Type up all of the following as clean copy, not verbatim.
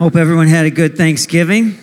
Hope everyone had a good Thanksgiving.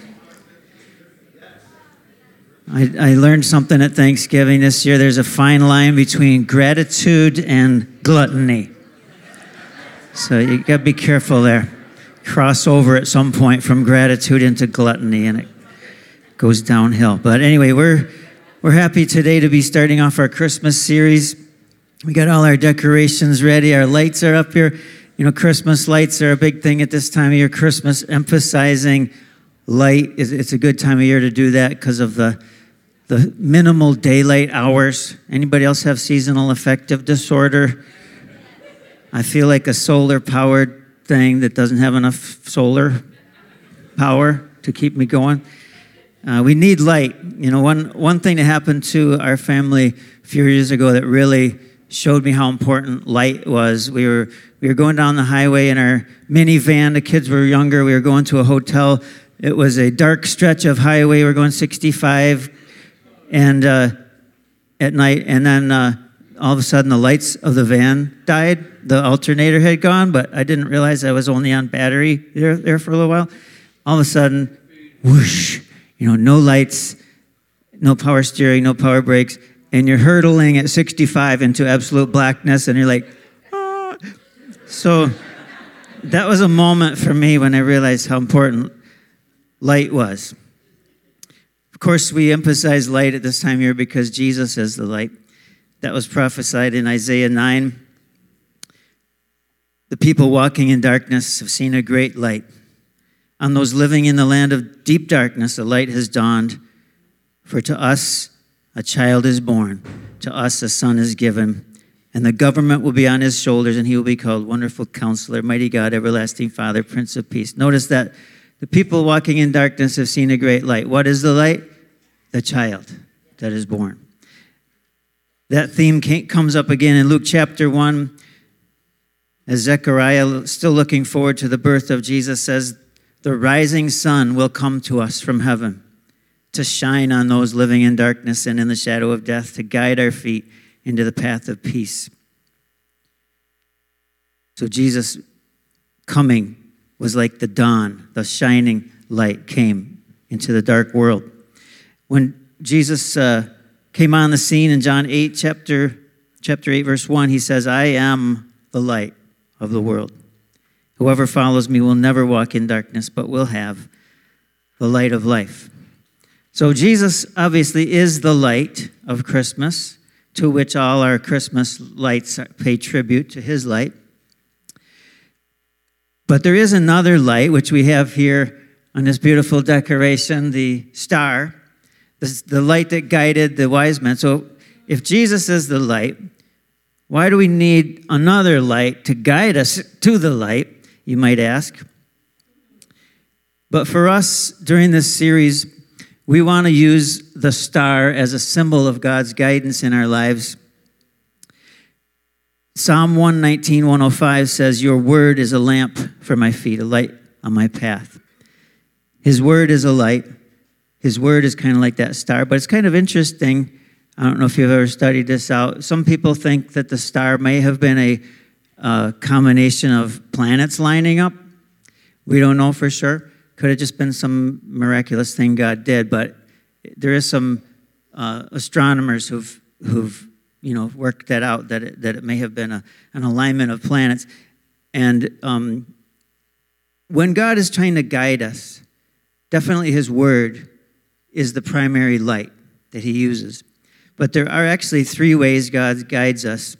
I learned something at Thanksgiving this year. There's a fine line between gratitude and gluttony. So you got to be careful there. Cross over at some point from gratitude into gluttony, and it goes downhill. But anyway, we're happy today to be starting off our Christmas series. We got all our decorations ready. Our lights are up here. You know, Christmas lights are a big thing at this time of year. Christmas emphasizing light. It's a good time of year to do that because of the minimal daylight hours. Anybody else have seasonal affective disorder? I feel like a solar-powered thing that doesn't have enough solar power to keep me going. We need light. You know, one thing that happened to our family a few years ago that really showed me how important light was. We were going down the highway in our minivan. The kids were younger. We were going to a hotel. It was a dark stretch of highway. We were going 65 and at night. And then all of a sudden, the lights of the van died. The alternator had gone, but I didn't realize I was only on battery there for a little while. All of a sudden, whoosh, no lights, no power steering, no power brakes, and you're hurtling at 65 into absolute blackness, and you're like, ah. So that was a moment for me when I realized how important light was. Of course, we emphasize light at this time of year because Jesus is the light. That was prophesied in Isaiah 9. The people walking in darkness have seen a great light. On those living in the land of deep darkness, a light has dawned. For to us a child is born, to us a son is given, and the government will be on his shoulders, and he will be called Wonderful Counselor, Mighty God, Everlasting Father, Prince of Peace. Notice that the people walking in darkness have seen a great light. What is the light? The child that is born. That theme comes up again in Luke chapter 1, as Zechariah, still looking forward to the birth of Jesus, says, the rising sun will come to us from heaven to shine on those living in darkness and in the shadow of death, to guide our feet into the path of peace. So Jesus coming was like the dawn, the shining light came into the dark world. When Jesus came on the scene in John 8, chapter 8, verse 1, he says, I am the light of the world. Whoever follows me will never walk in darkness, but will have the light of life. So Jesus obviously is the light of Christmas, to which all our Christmas lights pay tribute to his light. But there is another light, which we have here on this beautiful decoration, the star, the light that guided the wise men. So if Jesus is the light, why do we need another light to guide us to the light, you might ask? But for us, during this series, we want to use the star as a symbol of God's guidance in our lives. Psalm 119, 105 says, your word is a lamp for my feet, a light on my path. His word is a light. His word is kind of like that star, but it's kind of interesting. I don't know if you've ever studied this out. Some people think that the star may have been a combination of planets lining up. We don't know for sure. Could have just been some miraculous thing God did, but there is some astronomers who've worked that out, that it may have been an alignment of planets. And when God is trying to guide us, definitely his word is the primary light that he uses. But there are actually three ways God guides us: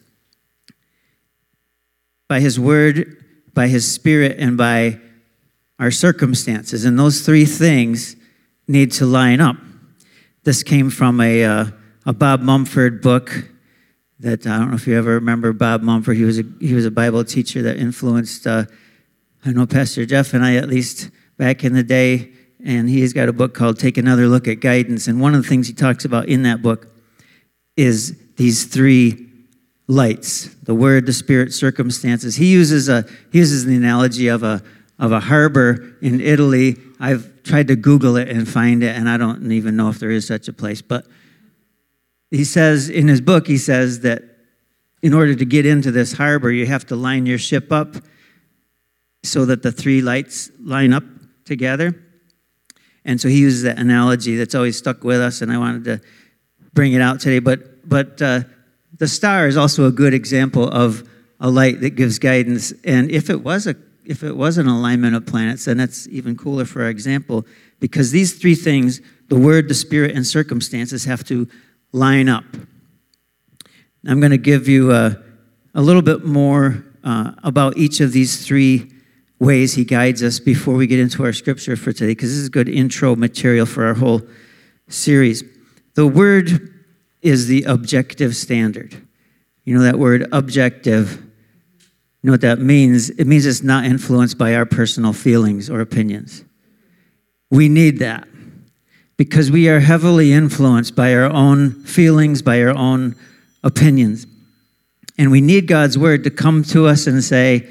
by his word, by his spirit, and by our circumstances. And those three things need to line up. This came from a Bob Mumford book that, I don't know if you ever remember Bob Mumford. He was a Bible teacher that influenced, I know Pastor Jeff and I, at least back in the day, and he's got a book called Take Another Look at Guidance. And one of the things he talks about in that book is these three lights: the word, the spirit, circumstances. He uses the analogy of a harbor in Italy. I've tried to Google it and find it, and I don't even know if there is such a place. But he says, in his book, he says that in order to get into this harbor, you have to line your ship up so that the three lights line up together. And so he uses that analogy that's always stuck with us, and I wanted to bring it out today. But the star is also a good example of a light that gives guidance. And if it was an alignment of planets, then that's even cooler for our example, because these three things, the Word, the Spirit, and circumstances, have to line up. I'm going to give you a little bit more about each of these three ways he guides us before we get into our scripture for today, because this is good intro material for our whole series. The Word is the objective standard. You know that word, objective. You know what that means? It means it's not influenced by our personal feelings or opinions. We need that because we are heavily influenced by our own feelings, by our own opinions. And we need God's Word to come to us and say,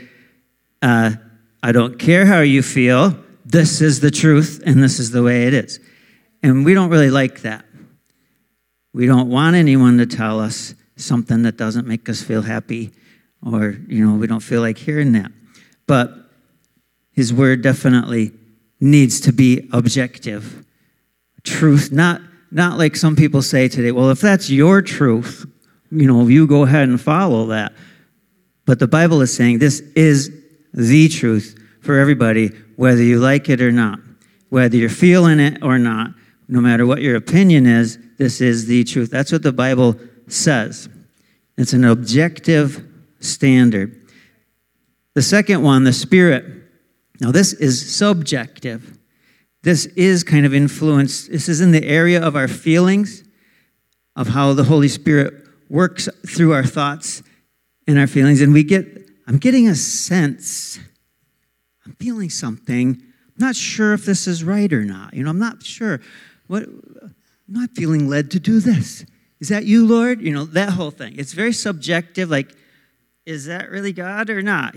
I don't care how you feel. This is the truth, and this is the way it is. And we don't really like that. We don't want anyone to tell us something that doesn't make us feel happy, or, we don't feel like hearing that. But His Word definitely needs to be objective. Truth, not like some people say today, well, if that's your truth, you go ahead and follow that. But the Bible is saying this is the truth for everybody, whether you like it or not, whether you're feeling it or not, no matter what your opinion is, this is the truth. That's what the Bible says. It's an objective standard. The second one, the Spirit. Now, this is subjective. This is kind of influenced. This is in the area of our feelings, of how the Holy Spirit works through our thoughts and our feelings. And I'm getting a sense, I'm feeling something. I'm not sure if this is right or not. I'm not sure. I'm not feeling led to do this. Is that you, Lord? That whole thing. It's very subjective, like, is that really God or not?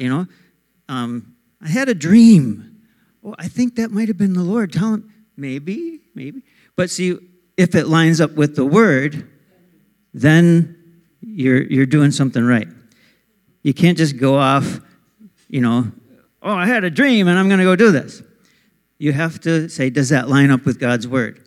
I had a dream. Well, I think that might have been the Lord. Tell him, maybe. But see, if it lines up with the Word, then you're doing something right. You can't just go off, I had a dream and I'm going to go do this. You have to say, does that line up with God's Word?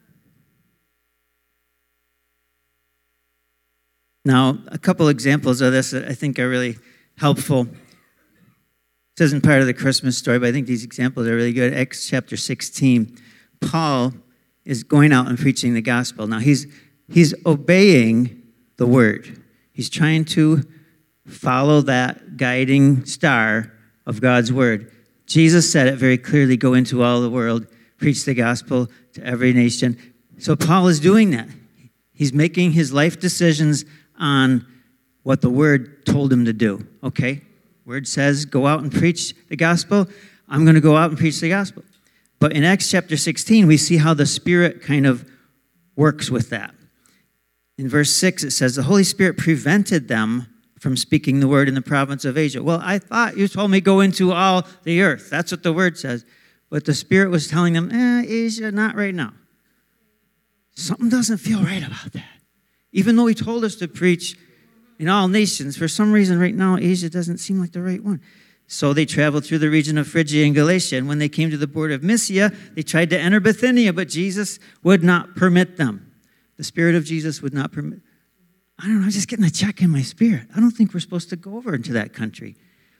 Now, a couple examples of this that I think are really helpful. This isn't part of the Christmas story, but I think these examples are really good. Acts chapter 16, Paul is going out and preaching the gospel. Now, he's obeying the Word. He's trying to follow that guiding star of God's Word. Jesus said it very clearly, go into all the world, preach the gospel to every nation. So Paul is doing that. He's making his life decisions on what the Word told him to do. Okay? Word says, go out and preach the gospel. I'm going to go out and preach the gospel. But in Acts chapter 16, we see how the Spirit kind of works with that. In verse 6, it says, the Holy Spirit prevented them from speaking the word in the province of Asia. Well, I thought you told me go into all the earth. That's what the Word says. But the Spirit was telling them, Asia, not right now. Something doesn't feel right about that. Even though He told us to preach in all nations, for some reason right now, Asia doesn't seem like the right one. So they traveled through the region of Phrygia and Galatia, and when they came to the border of Mysia, they tried to enter Bithynia, but Jesus would not permit them. The Spirit of Jesus would not permit. I don't know, I'm just getting a check in my spirit. I don't think we're supposed to go over into that country.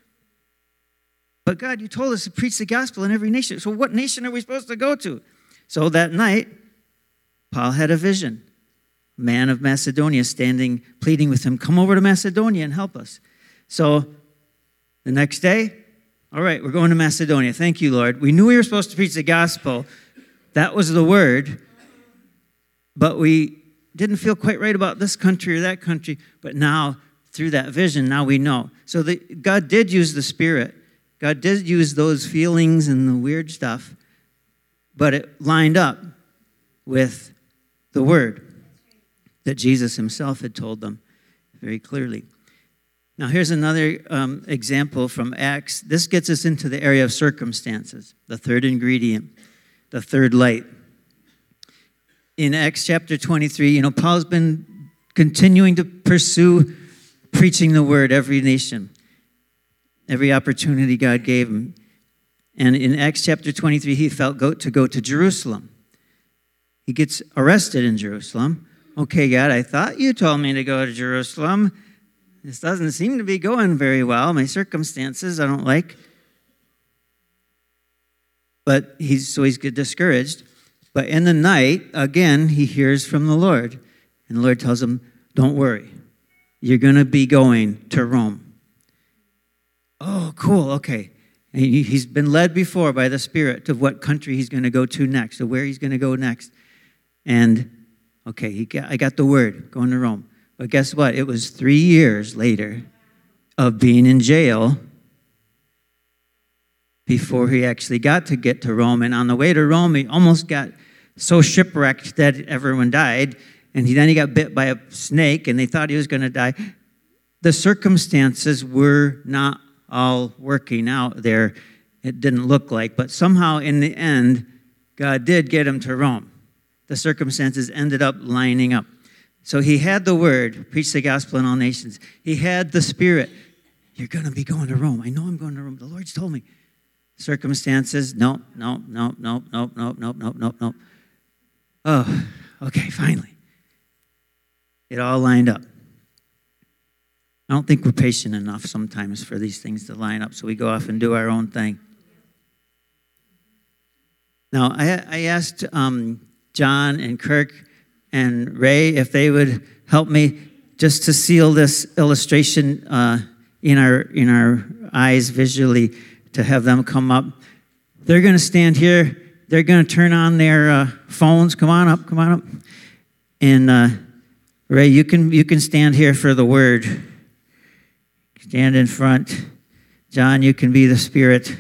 But God, you told us to preach the gospel in every nation. So what nation are we supposed to go to? So that night, Paul had a vision. A man of Macedonia standing, pleading with him, come over to Macedonia and help us. So the next day, all right, we're going to Macedonia. Thank you, Lord. We knew we were supposed to preach the gospel. That was the Word. But we didn't feel quite right about this country or that country. But now, through that vision, now we know. So God did use the Spirit. God did use those feelings and the weird stuff. But it lined up with the Word that Jesus Himself had told them very clearly. Now, here's another example from Acts. This gets us into the area of circumstances, the third ingredient, the third light. In Acts chapter 23, Paul's been continuing to pursue preaching the Word every nation, every opportunity God gave him. And in Acts chapter 23, he felt to go to Jerusalem. He gets arrested in Jerusalem. Okay, God, I thought you told me to go to Jerusalem. This doesn't seem to be going very well. My circumstances I don't like. But he's discouraged. But in the night, again, he hears from the Lord. And the Lord tells him, don't worry. You're going to be going to Rome. Oh, cool, okay. And he's been led before by the Spirit to what country he's going to go to next, to where he's going to go next. And, okay, I got the word, going to Rome. But guess what? It was 3 years later of being in jail before he actually got to Rome. And on the way to Rome, he almost got so shipwrecked that everyone died. And then he got bit by a snake, and they thought he was going to die. The circumstances were not all working out there. It didn't look like. But somehow, in the end, God did get him to Rome. The circumstances ended up lining up. So he had the word, preach the gospel in all nations. He had the Spirit. You're going to be going to Rome. I know I'm going to Rome. The Lord's told me. Circumstances, nope. Oh, okay, finally. It all lined up. I don't think we're patient enough sometimes for these things to line up, so we go off and do our own thing. Now, I asked John and Kirk and Ray if they would help me just to seal this illustration in our eyes visually, to have them come up. They're going to stand here. They're going to turn on their phones. Come on up. And Ray, you can stand here for the word. Stand in front. John, you can be the Spirit.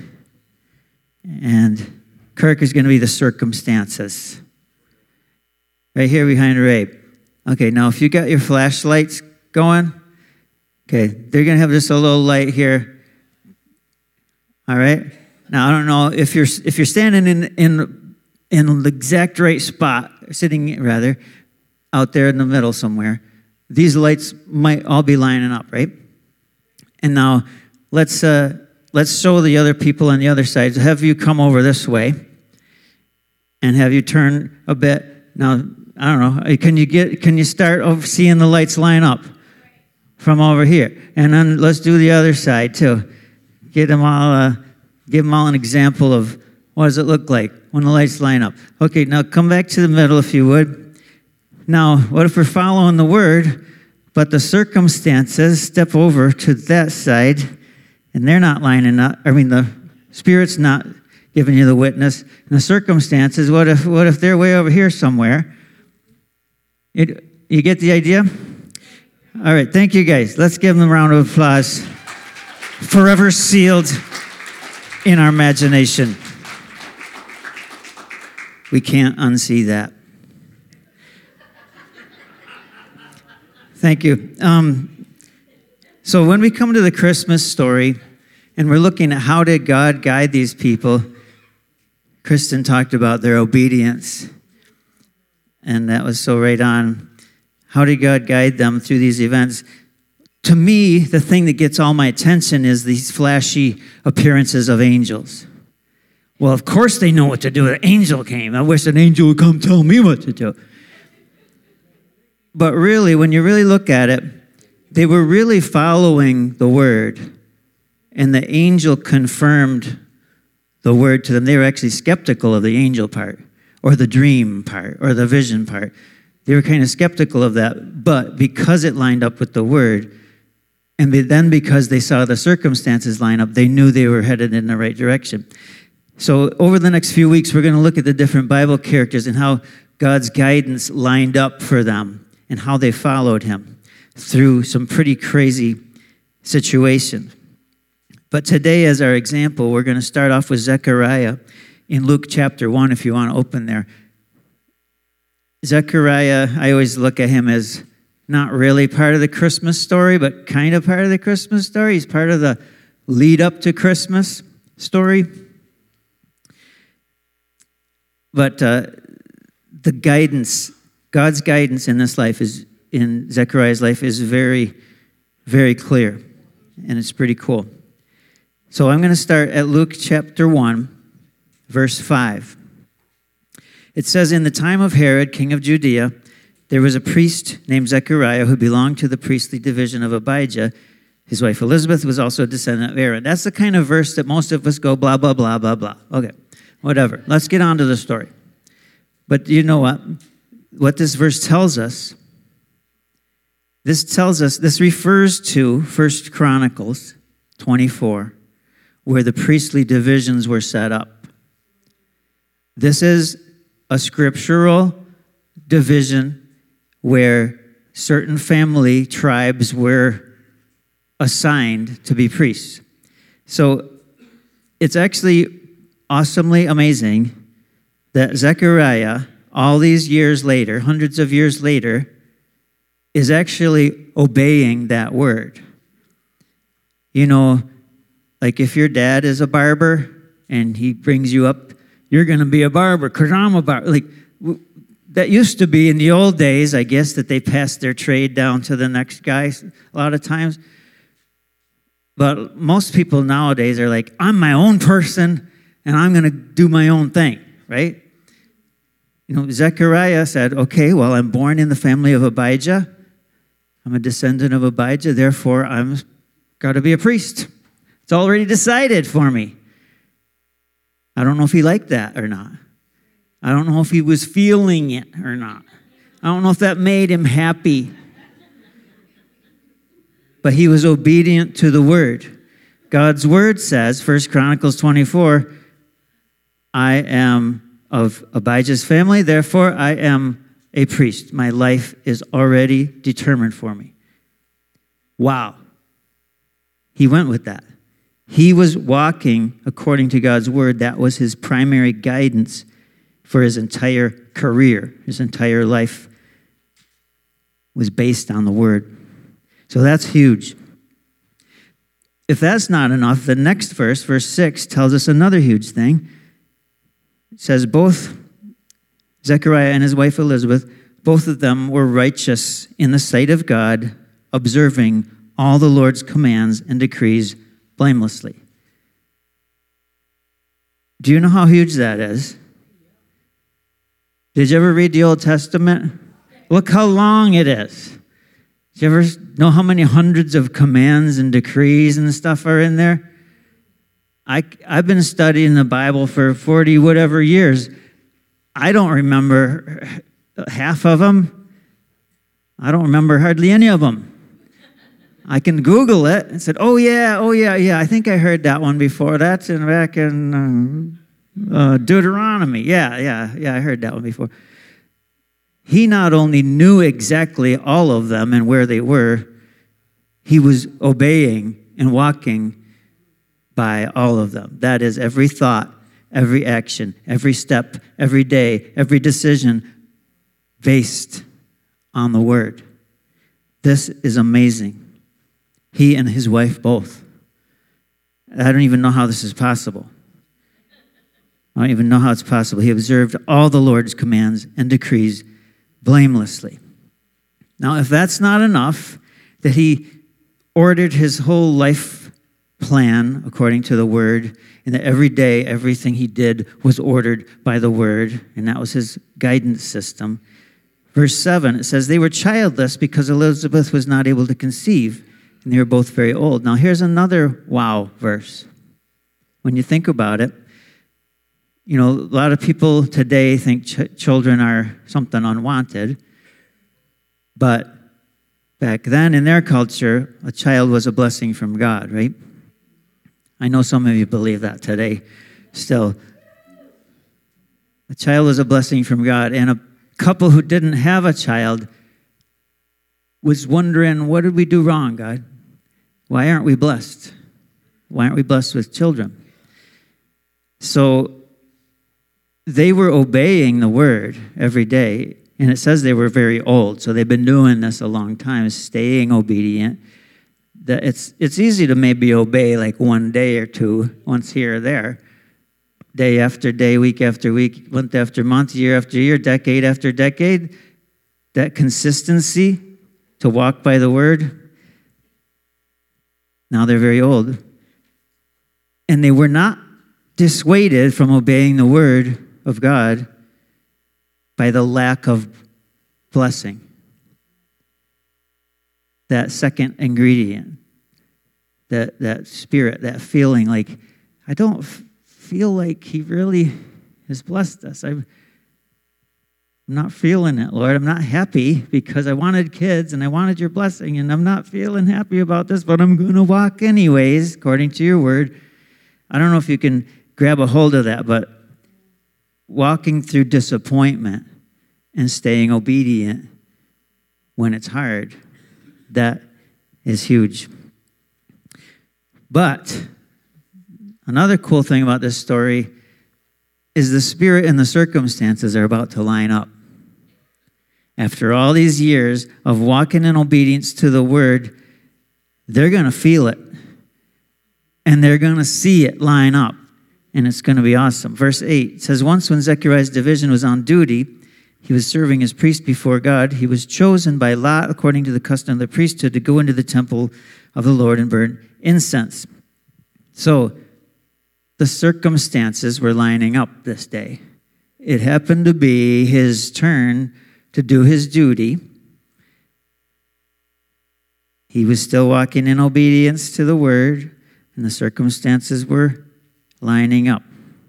And Kirk is going to be the circumstances. Right here behind Ray. Okay, now if you got your flashlights going, okay, they're going to have just a little light here. All right? Now, I don't know if you're standing in the exact right spot, sitting rather, out there in the middle somewhere, these lights might all be lining up, right? And now let's show the other people on the other side. Have you come over this way and have you turn a bit. Now, I don't know, can you start seeing the lights line up from over here? And then let's do the other side too. Give them all an example of what does it look like when the lights line up. Okay, now come back to the middle if you would. Now, what if we're following the word, but the circumstances step over to that side, and they're not lining up? I mean, the Spirit's not giving you the witness. And the circumstances, what if they're way over here somewhere? You get the idea? All right, thank you guys. Let's give them a round of applause. Forever sealed in our imagination. We can't unsee that. Thank you. So when we come to the Christmas story, and we're looking at how did God guide these people, Kristen talked about their obedience, and that was so right on. How did God guide them through these events? To me, the thing that gets all my attention is these flashy appearances of angels. Well, of course they know what to do. The angel came. I wish an angel would come tell me what to do. But really, when you really look at it, they were really following the word. And the angel confirmed the word to them. They were actually skeptical of the angel part, or the dream part, or the vision part. They were kind of skeptical of that. But because it lined up with the word, and then because they saw the circumstances line up, they knew they were headed in the right direction. So over the next few weeks, we're going to look at the different Bible characters and how God's guidance lined up for them and how they followed him through some pretty crazy situations. But today, as our example, we're going to start off with Zechariah in Luke chapter 1, if you want to open there. Zechariah, I always look at him as not really part of the Christmas story, but kind of part of the Christmas story. He's part of the lead up to Christmas story. But the guidance, God's guidance in this life in Zechariah's life is very, very clear. And it's pretty cool. So I'm going to start at Luke chapter 1, verse 5. It says, in the time of Herod, king of Judea, there was a priest named Zechariah who belonged to the priestly division of Abijah. His wife Elizabeth was also a descendant of Aaron. That's the kind of verse that most of us go blah, blah, blah, blah, blah. Okay, whatever. Let's get on to the story. But you know what? What this verse tells us, this refers to 1 Chronicles 24, where the priestly divisions were set up. This is a scriptural division where certain family tribes were assigned to be priests. So it's actually awesomely amazing that Zechariah, all these years later, hundreds of years later, is actually obeying that word. You know, like if your dad is a barber and he brings you up, you're going to be a barber because I'm a barber. Like that used to be in the old days, I guess, that they passed their trade down to the next guy a lot of times. But most people nowadays are like, I'm my own person and I'm going to do my own thing, right? You know, Zechariah said, okay, well, I'm born in the family of Abijah. I'm a descendant of Abijah, therefore I'm got to be a priest. It's already decided for me. I don't know if he liked that or not. I don't know if he was feeling it or not. I don't know if that made him happy. But he was obedient to the word. God's word says, 1 Chronicles 24, I am of Abijah's family, therefore I am a priest. My life is already determined for me. Wow. He went with that. He was walking according to God's word. That was his primary guidance for his entire career. His entire life was based on the word. So that's huge. If that's not enough, the next verse, verse 6, tells us another huge thing. It says both Zechariah and his wife Elizabeth, both of them were righteous in the sight of God, observing all the Lord's commands and decrees blamelessly. Do you know how huge that is? Did you ever read the Old Testament? Look how long it is. Did you ever know how many hundreds of commands and decrees and stuff are in there? I've been studying the Bible for 40 whatever years. I don't remember half of them. I don't remember hardly any of them. I can Google it and said, oh yeah, I think I heard that one before. That's back in Deuteronomy. Yeah, I heard that one before. He not only knew exactly all of them and where they were, he was obeying and walking by all of them. That is every thought, every action, every step, every day, every decision based on the word. This is amazing. He and his wife both. I don't even know how this is possible. I don't even know how it's possible. He observed all the Lord's commands and decrees blamelessly. Now, if that's not enough, that he ordered his whole life plan according to the word, and that every day, everything he did was ordered by the word, and that was his guidance system. Verse 7, it says, they were childless because Elizabeth was not able to conceive, and they were both very old. Now, here's another wow verse. When you think about it, you know, a lot of people today think children are something unwanted, but back then in their culture, a child was a blessing from God, right? I know some of you believe that today still. A child was a blessing from God, and a couple who didn't have a child was wondering, what did we do wrong, God? Why aren't we blessed? Why aren't we blessed with children? So they were obeying the word every day, and it says they were very old, so they've been doing this a long time, staying obedient. That it's easy to maybe obey like one day or two, once here or there, day after day, week after week, month after month, year after year, decade after decade. That consistency to walk by the word. Now they're very old. And they were not dissuaded from obeying the word of God by the lack of blessing. That second ingredient, that spirit, that feeling like, I don't feel like he really has blessed us. I'm not feeling it, Lord. I'm not happy because I wanted kids and I wanted your blessing, and I'm not feeling happy about this, but I'm going to walk anyways, according to your word. I don't know if you can grab a hold of that, but walking through disappointment and staying obedient when it's hard, that is huge. But another cool thing about this story is the spirit and the circumstances are about to line up. After all these years of walking in obedience to the word, they're going to feel it. And they're going to see it line up. And it's going to be awesome. Verse 8 says, once when Zechariah's division was on duty, he was serving as priest before God. He was chosen by lot, according to the custom of the priesthood, to go into the temple of the Lord and burn incense. So the circumstances were lining up this day. It happened to be his turn to do his duty. He was still walking in obedience to the word, and the circumstances were lining up.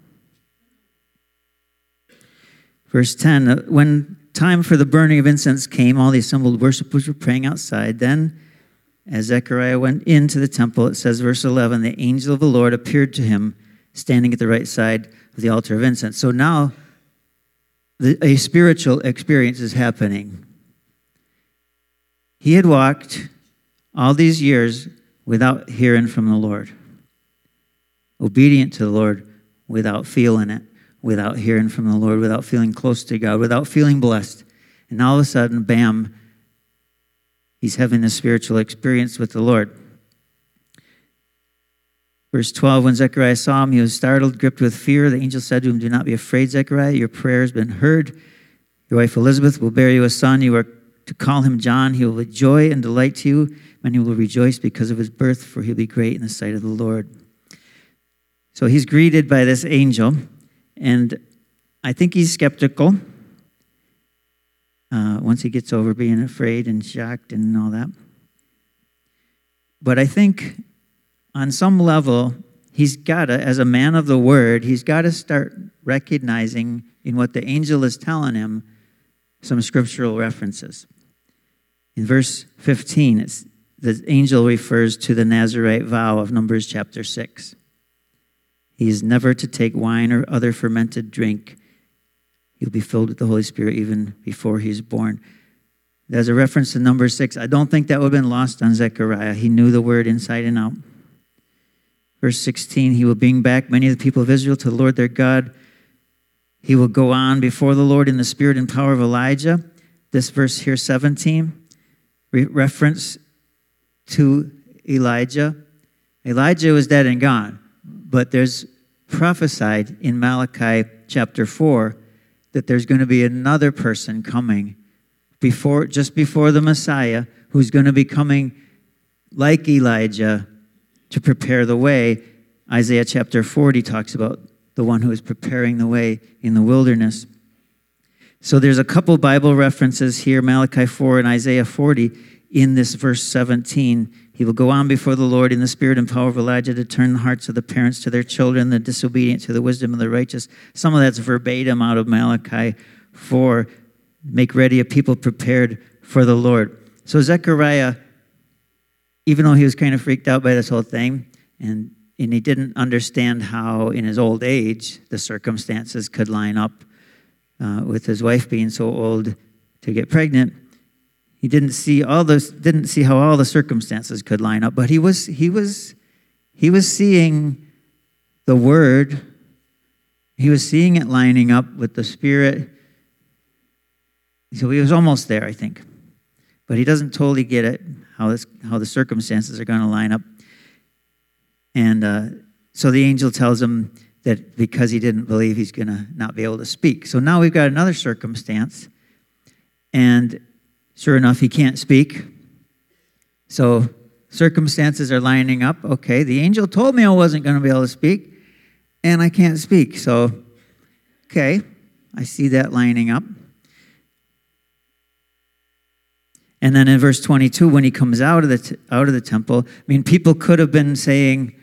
Verse 10, when time for the burning of incense came, all the assembled worshipers were praying outside. Then, as Zechariah went into the temple, it says, verse 11, the angel of the Lord appeared to him, standing at the right side of the altar of incense. So now, a spiritual experience is happening. He had walked all these years without hearing from the Lord. Obedient to the Lord without feeling it, without hearing from the Lord, without feeling close to God, without feeling blessed. And all of a sudden, bam, he's having this spiritual experience with the Lord. Verse 12, when Zechariah saw him, he was startled, gripped with fear. The angel said to him, do not be afraid, Zechariah. Your prayer has been heard. Your wife Elizabeth will bear you a son. You are to call him John. He will be joy and delight to you. Many will rejoice because of his birth, for he'll be great in the sight of the Lord. So he's greeted by this angel, and I think he's skeptical once he gets over being afraid and shocked and all that. But I think on some level, he's got to, as a man of the word, he's got to start recognizing in what the angel is telling him some scriptural references. In verse 15, the angel refers to the Nazirite vow of Numbers chapter 6. He is never to take wine or other fermented drink. He'll be filled with the Holy Spirit even before he's born. There's a reference to number 6. I don't think that would have been lost on Zechariah. He knew the word inside and out. Verse 16, he will bring back many of the people of Israel to the Lord their God. He will go on before the Lord in the spirit and power of Elijah. This verse here, 17, reference to Elijah. Elijah was dead and gone, but there's prophesied in Malachi chapter 4 that there's going to be another person coming just before the Messiah, who's going to be coming like Elijah to prepare the way. Isaiah chapter 40 talks about the one who is preparing the way in the wilderness. So there's a couple Bible references here, Malachi 4 and Isaiah 40, in this verse 17. He will go on before the Lord in the spirit and power of Elijah to turn the hearts of the parents to their children, the disobedient to the wisdom of the righteous. Some of that's verbatim out of Malachi 4. Make ready a people prepared for the Lord. So Zechariah, even though he was kind of freaked out by this whole thing, and he didn't understand how in his old age the circumstances could line up with his wife being so old to get pregnant, he didn't see how all the circumstances could line up, but he was seeing the word. He was seeing it lining up with the Spirit. So he was almost there, I think. But he doesn't totally get it, how the circumstances are going to line up. And so the angel tells him that because he didn't believe, he's going to not be able to speak. So now we've got another circumstance. And sure enough, he can't speak. So Circumstances are lining up. Okay, the angel told me I wasn't going to be able to speak, and I can't speak. So, okay, I see that lining up. And then in verse 22, when he comes out of the temple, I mean, people could have been saying,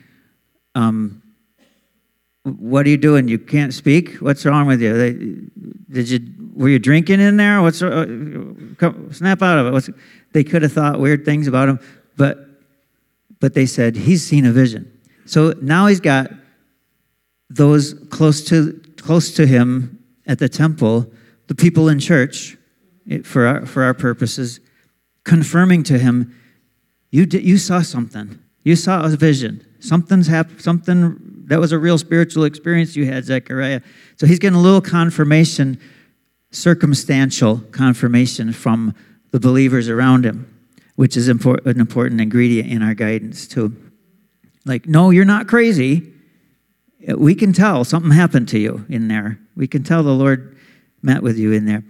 "What are you doing? You can't speak. What's wrong with you? Were you drinking in there? Snap out of it." They could have thought weird things about him, but they said he's seen a vision. So now he's got those close to him at the temple, the people in church, for our purposes, confirming to him, you saw something. You saw a vision. Something's happened. Something that was a real spiritual experience you had, Zechariah. So he's getting a little confirmation, circumstantial confirmation from the believers around him, which is an important ingredient in our guidance too. Like, no, you're not crazy. We can tell something happened to you in there. We can tell the Lord met with you in there.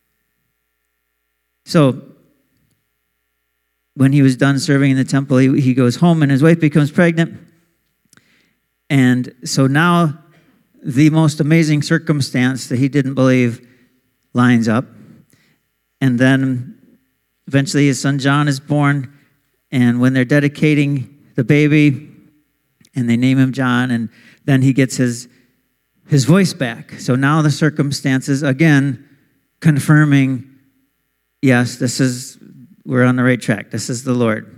So when he was done serving in the temple, he goes home and his wife becomes pregnant. And so now the most amazing circumstance that he didn't believe lines up. And then eventually his son John is born. And when they're dedicating the baby, and they name him John, and then he gets his voice back. So now the circumstances, again, confirming, yes, we're on the right track. This is the Lord.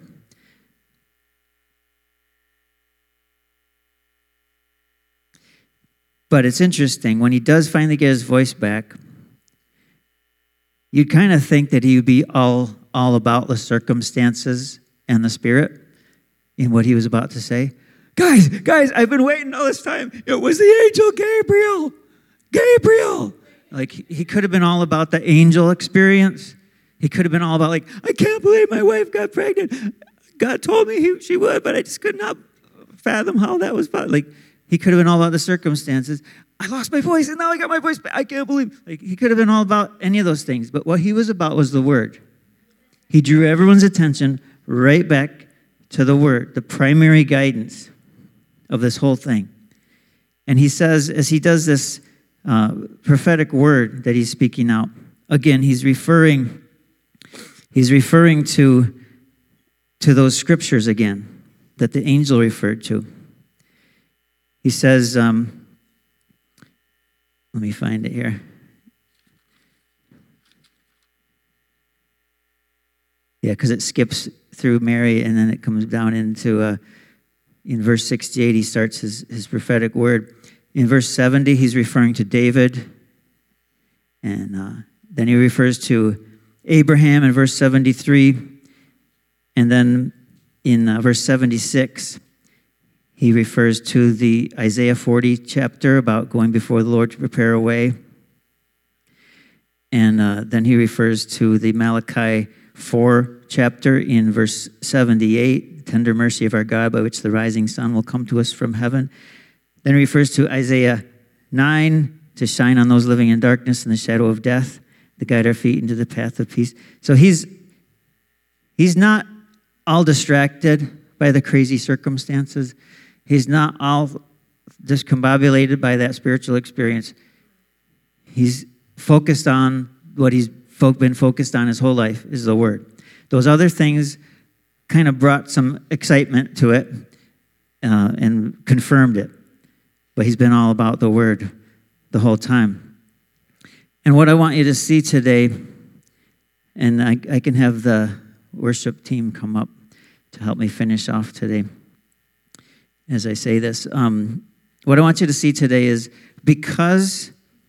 But it's interesting, when he does finally get his voice back, you'd kind of think that he would be all about the circumstances and the Spirit in what he was about to say. Guys, I've been waiting all this time. It was the angel Gabriel. Like, he could have been all about the angel experience. He could have been all about, like, I can't believe my wife got pregnant. God told me she would, but I just could not fathom how that was possible. Like, he could have been all about the circumstances. I lost my voice, and now I got my voice back. I can't believe. Like, he could have been all about any of those things. But what he was about was the Word. He drew everyone's attention right back to the Word, the primary guidance of this whole thing. And he says, as he does this prophetic word that he's speaking out, again, he's referring to those scriptures again that the angel referred to. He says, let me find it here. Yeah, because it skips through Mary and then it comes down into, in verse 68, he starts his prophetic word. In verse 70, he's referring to David. And then he refers to Abraham in verse 73. And then in verse 76, he refers to the Isaiah 40 chapter about going before the Lord to prepare a way. And then he refers to the Malachi 4 chapter in verse 78, the tender mercy of our God by which the rising sun will come to us from heaven. Then he refers to Isaiah 9, to shine on those living in darkness and the shadow of death, to guide our feet into the path of peace. So he's not all distracted by the crazy circumstances. He's not all discombobulated by that spiritual experience. He's focused on what he's been focused on his whole life, is the Word. Those other things kind of brought some excitement to it and confirmed it. But he's been all about the Word the whole time. And what I want you to see today, and I can have the worship team come up to help me finish off today as I say this. What I want you to see today is because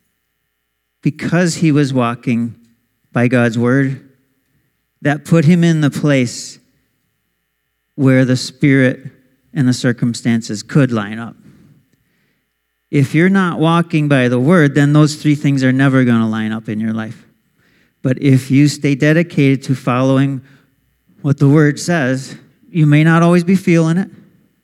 he was walking by God's Word, that put him in the place where the Spirit and the circumstances could line up. If you're not walking by the Word, then those three things are never going to line up in your life. But if you stay dedicated to following what the Word says, you may not always be feeling it.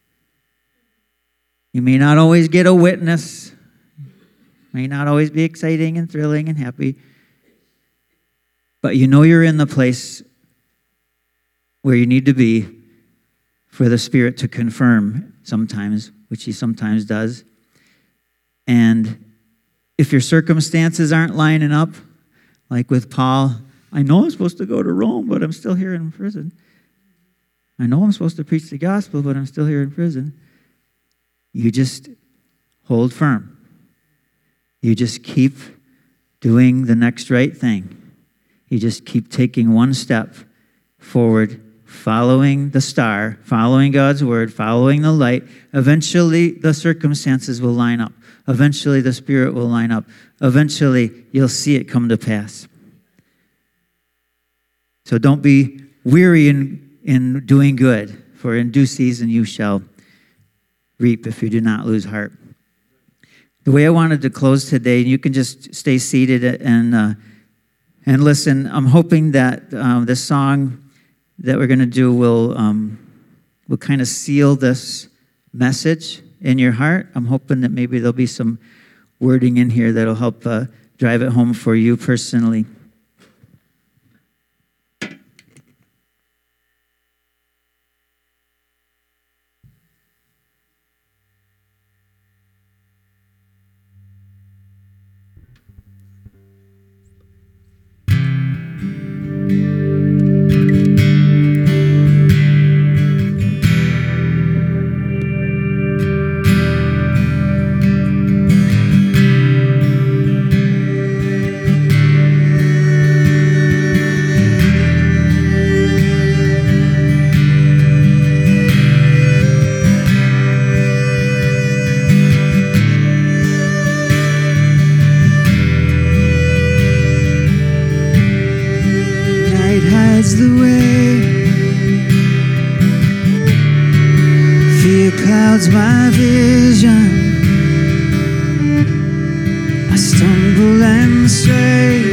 You may not always get a witness. May not always be exciting and thrilling and happy. But you know you're in the place where you need to be for the Spirit to confirm sometimes, which he sometimes does. And if your circumstances aren't lining up, like with Paul, I know I'm supposed to go to Rome, but I'm still here in prison. I know I'm supposed to preach the gospel, but I'm still here in prison. You just hold firm. You just keep doing the next right thing. You just keep taking one step forward, following the star, following God's word, following the light. Eventually, the circumstances will line up. Eventually, the Spirit will line up. Eventually, you'll see it come to pass. So don't be weary in doing good, for in due season you shall reap if you do not lose heart. The way I wanted to close today, you can just stay seated and listen. I'm hoping that this song that we're going to do will kind of seal this message in your heart. I'm hoping that maybe there'll be some wording in here that'll help drive it home for you personally. My vision, I stumble and stray,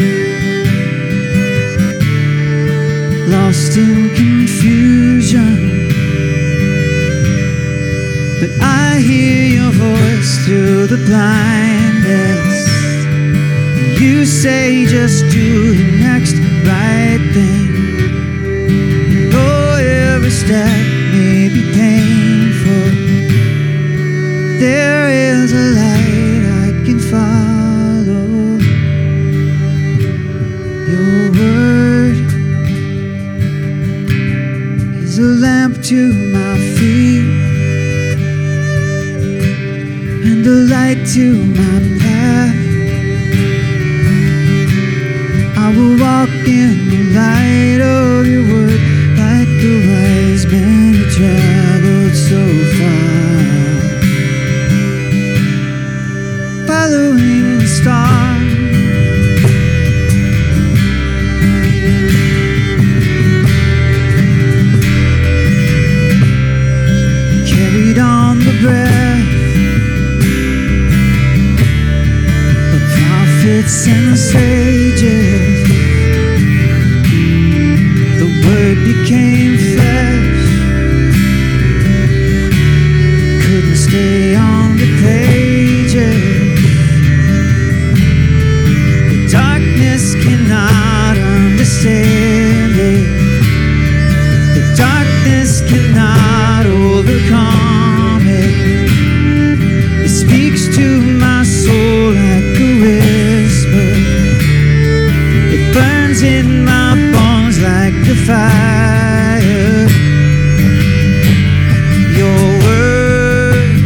lost in confusion, but I hear your voice through the blindness. You say just do the next right thing. Oh, every step may be painful, there is a light I can follow. Your word is a lamp to my feet and a light to my path. I will walk in the light of your word like the wise men who traveled so far, following the star. Carried on the breath of prophets and sages. The word became flesh, couldn't stay on the pages. Cannot understand it. The darkness cannot overcome it. It speaks to my soul like a whisper. It burns in my bones like the fire. Your word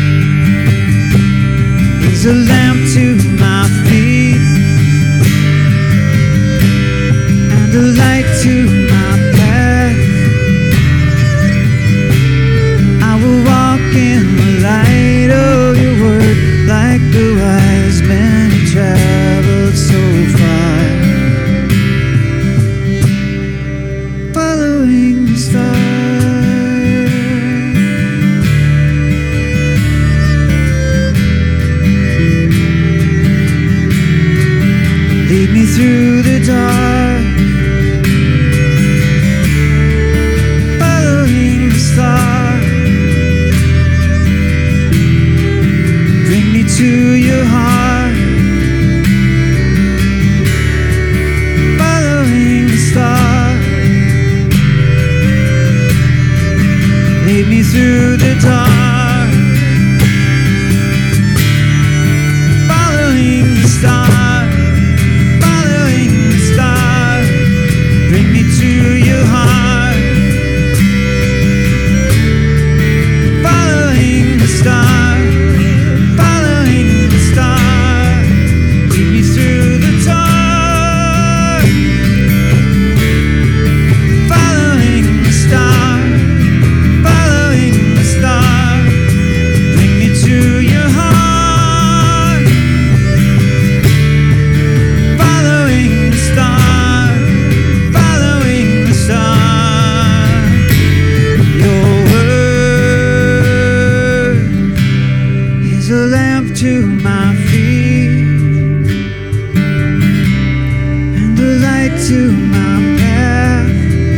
is a lamp to my feet, the light to my path. I will walk in the light of your word like the wise men who traveled so far, following the star. Lead me through the dark, to your heart, following the star. into my path.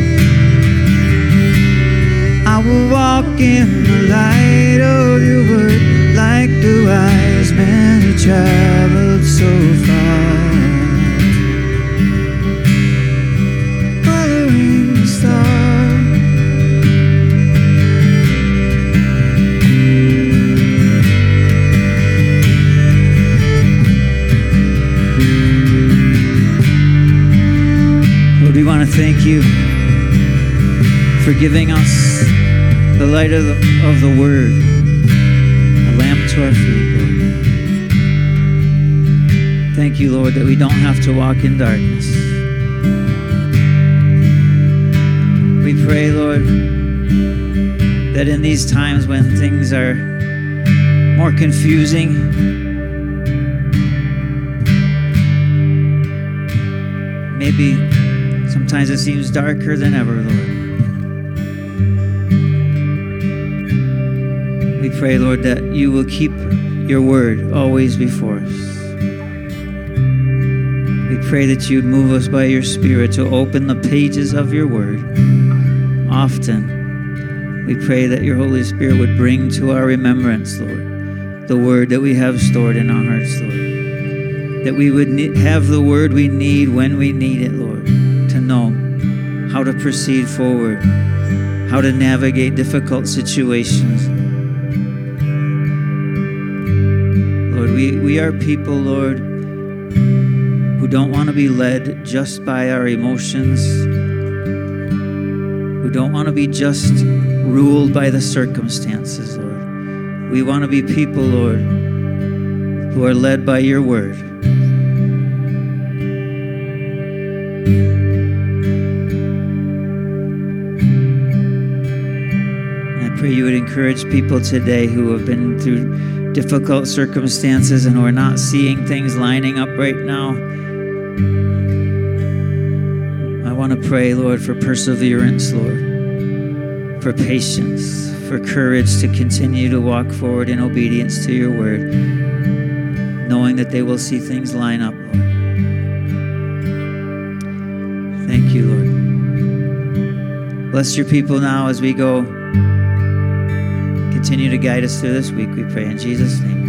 I will walk in the light of your word like the wise men who traveled so far. Following the star. Lord, we want to thank you for giving us the light of the word, a lamp to our feet, Lord. Thank you, Lord, that we don't have to walk in darkness. We pray, Lord, that in these times when things are more confusing, maybe sometimes it seems darker than ever, Lord. We pray, Lord, that you will keep your word always before us. We pray that you'd move us by your Spirit to open the pages of your word often. We pray that your Holy Spirit would bring to our remembrance, Lord, the word that we have stored in our hearts, Lord. That we would have the word we need when we need it, Lord, to know how to proceed forward, how to navigate difficult situations. Lord, we are people, Lord, who don't want to be led just by our emotions, who don't want to be just ruled by the circumstances, Lord. We want to be people, Lord, who are led by your word. And I pray you would encourage people today who have been through difficult circumstances and who are not seeing things lining up right now. I want to pray, Lord, for perseverance, Lord, for patience, for courage to continue to walk forward in obedience to your word, knowing that they will see things line up, Lord. Thank you, Lord. Bless your people now as we go. Continue to guide us through this week, we pray in Jesus' name.